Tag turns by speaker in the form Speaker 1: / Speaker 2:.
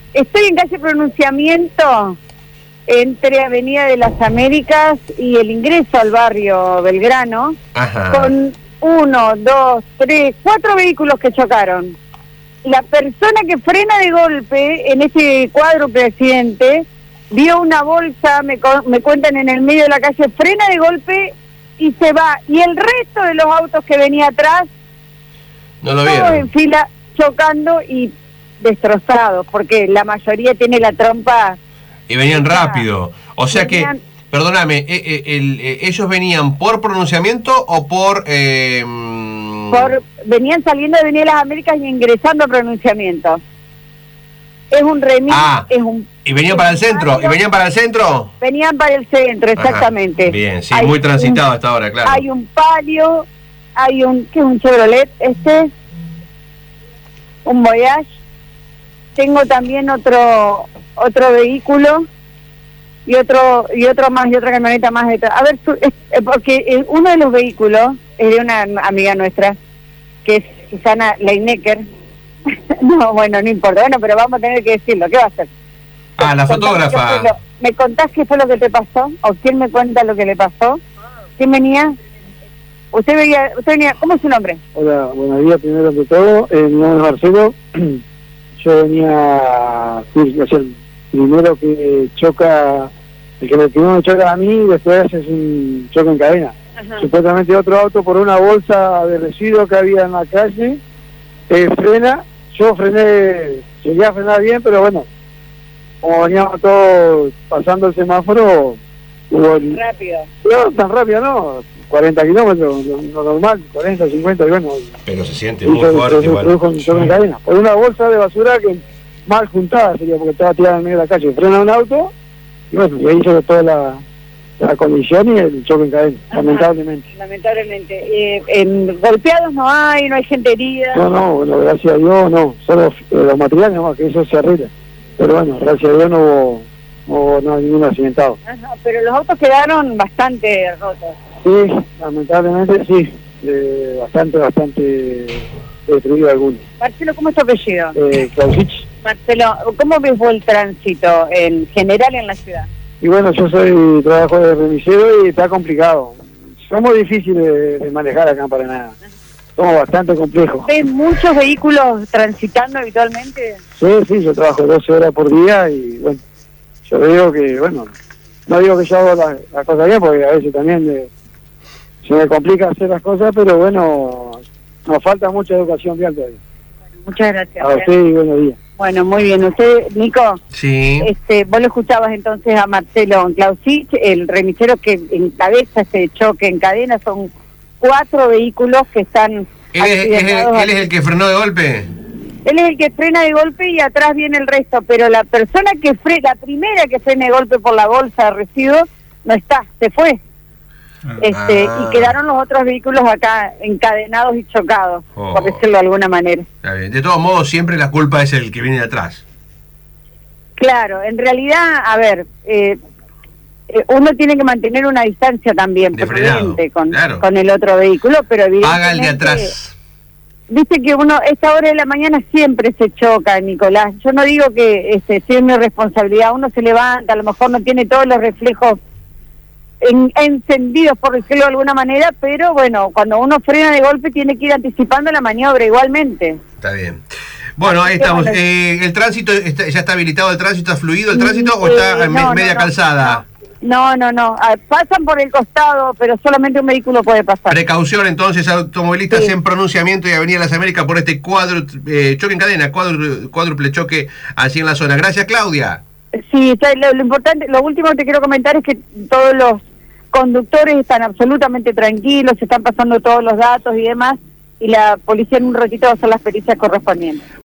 Speaker 1: Estoy en calle Pronunciamiento, entre Avenida de las Américas y el ingreso al barrio Belgrano, con 1, 2, 3, 4 vehículos que chocaron. La persona que frena de golpe en ese cuádruple accidente vio una bolsa, me cuentan, en el medio de la calle, frena de golpe y se va. Y el resto de los autos que venía atrás,
Speaker 2: no lo
Speaker 1: todos
Speaker 2: vieron,
Speaker 1: en fila chocando y destrozados, porque la mayoría tiene la trompa.
Speaker 2: y venían rápido. O sea
Speaker 1: venían,
Speaker 2: que, perdóname, ¿ellos venían por pronunciamiento o por...?
Speaker 1: venían saliendo de Avenida de las Américas y ingresando a Pronunciamiento. Es un remis,
Speaker 2: ¿Y venían para el centro? ¿Y venían para el centro?
Speaker 1: Venían para el centro, exactamente.
Speaker 2: Ajá, bien, sí, muy transitado hasta ahora, claro.
Speaker 1: Hay un Palio, hay ¿qué es un Chevrolet? Un Voyage. Tengo también otro vehículo y otro más, y otra camioneta más detrás. A ver, porque uno de los vehículos es de una amiga nuestra, que es Susana Leinecker. No, bueno, no importa, bueno, pero vamos a tener que decirlo. ¿Qué va a hacer?
Speaker 2: La fotógrafa.
Speaker 1: ¿Me contás qué fue lo que te pasó? ¿O quién me cuenta lo que le pasó? ¿Quién venía? Usted venía, ¿cómo es su nombre?
Speaker 3: Hola, buenos días, primero que todo. Mi nombre es Marcelo. Yo venía, el primero que choca, el que primero me choca a mí, después es un choque en cadena. Ajá. Supuestamente otro auto por una bolsa de residuos que había en la calle, frena. Yo frené, llegué a frenar bien, pero bueno, como veníamos todos pasando el semáforo, hubo
Speaker 1: rápido.
Speaker 3: No, tan rápido no, 40 kilómetros, lo normal, 40, 50, y bueno.
Speaker 2: Pero se siente muy fuerte igual.
Speaker 3: En cadena. Por una bolsa de basura que mal juntada sería, porque estaba tirada en medio de la calle. Frena un auto, y bueno, y ahí hizo toda la colisión y el choque en cadena. Ajá.
Speaker 1: Lamentablemente. Golpeados no hay gente herida.
Speaker 3: No, bueno, gracias a Dios no, solo los materiales nomás, que eso se arregla. Pero bueno, gracias a Dios no hubo ningún accidentado.
Speaker 1: Ajá, pero los autos quedaron bastante rotos.
Speaker 3: Sí, lamentablemente sí, bastante destruido algunos.
Speaker 1: Marcelo, ¿cómo es tu apellido?
Speaker 3: Clausich.
Speaker 1: Marcelo, ¿cómo ves vos el tránsito en general en la ciudad?
Speaker 3: Y bueno, yo trabajo de remisero y está complicado. Somos difíciles de manejar acá en Paraná. Somos bastante complejos.
Speaker 1: ¿Ves muchos vehículos transitando habitualmente?
Speaker 3: Sí, yo trabajo 12 horas por día y bueno, yo digo que, bueno, no digo que yo hago las cosas bien, porque a veces también se me complica hacer las cosas, pero bueno, nos falta mucha educación vial todavía.
Speaker 1: Bueno, muchas gracias.
Speaker 3: A usted y buenos días.
Speaker 1: Bueno, muy bien. ¿Usted, Nico?
Speaker 2: Sí.
Speaker 1: Vos lo escuchabas entonces a Marcelo Clausich, el remisero que encabeza ese choque en cadena. Son 4 vehículos que están
Speaker 2: accidentados. ¿Él es el que frenó de golpe?
Speaker 1: Él es el que frena de golpe y atrás viene el resto, pero la persona la primera que frena de golpe por la bolsa de residuos, no está, se fue. Y quedaron los otros vehículos acá encadenados y chocados, por decirlo de alguna manera.
Speaker 2: Está bien. De todos modos, siempre la culpa es el que viene de atrás.
Speaker 1: Claro, en realidad, a ver, uno tiene que mantener una distancia también prudente con el otro vehículo, pero evidentemente
Speaker 2: haga el de atrás.
Speaker 1: Viste que uno, esta hora de la mañana siempre se choca, Nicolás. Yo no digo que sea mi responsabilidad, uno se levanta, a lo mejor no tiene todos los reflejos encendidos, por decirlo de alguna manera, pero bueno, cuando uno frena de golpe tiene que ir anticipando la maniobra igualmente.
Speaker 2: Está bien. Bueno, ahí estamos. ¿El tránsito ya está habilitado? ¿El tránsito está fluido? ¿El tránsito o está en media calzada?
Speaker 1: No. Pasan por el costado, pero solamente un vehículo puede pasar.
Speaker 2: Precaución entonces, automovilistas en Pronunciamiento y Avenida Las Américas por este choque en cadena, cuádruple choque así en la zona. Gracias, Claudia.
Speaker 1: Sí, lo importante, lo último que te quiero comentar es que todos los conductores están absolutamente tranquilos, se están pasando todos los datos y demás, y la policía en un ratito va a hacer las pericias correspondientes.